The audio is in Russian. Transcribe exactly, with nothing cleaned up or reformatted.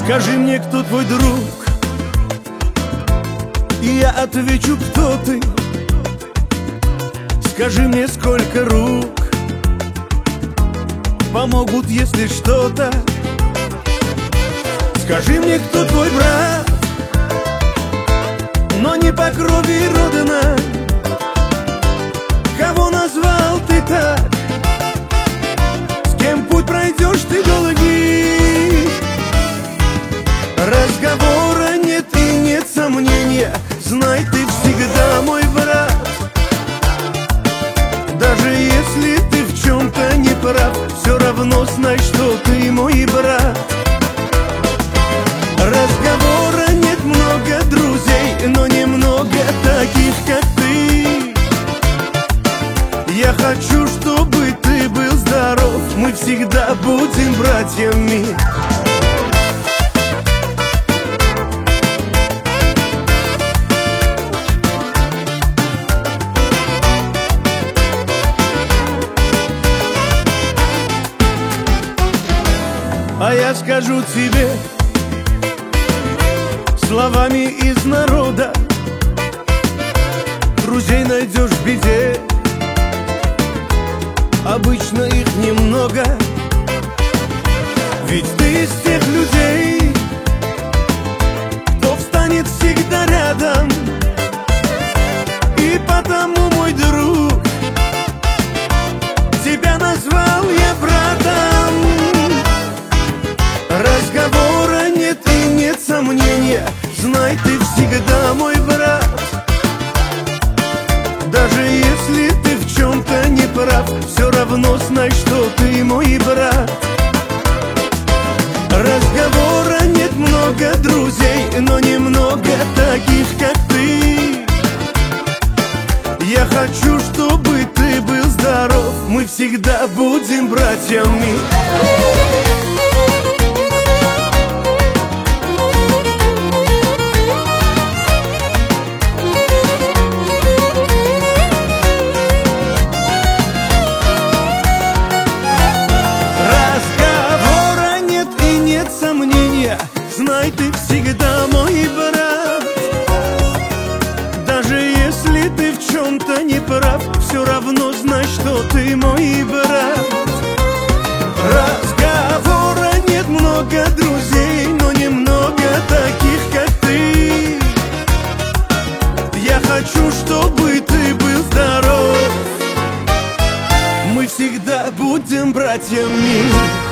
Скажи мне, кто твой друг, и я отвечу, кто ты. Скажи мне, сколько рук помогут, если что-то. Скажи мне, кто твой брат, но не по крови родина. Кого назвал ты так? С кем путь пройдешь ты долгий? Разговора нет и нет сомнения. Знай, ты всегда мой брат. Даже если ты в чем-то не прав, все равно знай, что ты мой брат. Разговора нет, много друзей, но немного таких, как ты. Я хочу, чтобы ты был здоров. Мы всегда будем братьями. А я скажу тебе словами из народа: друзей найдешь в беде, обычно их немного. Ведь ты из тех людей, кто встанет всегда рядом. И потому, мой друг, тебя назвал я братом. Разговора нет и нет сомнения. Знай, ты всегда мой брат. Даже если ты в чем-то не прав, все равно знай, что ты мой брат. Разговора нет, много друзей, но немного таких, как ты. Я хочу, чтобы ты был здоров. Мы всегда будем братьями. Знай, ты всегда мой брат. Даже если ты в чем-то не прав, все равно знай, что ты мой брат. Разговора нет, много друзей, но немного таких, как ты. Я хочу, чтобы ты был здоров. Мы всегда будем братьями.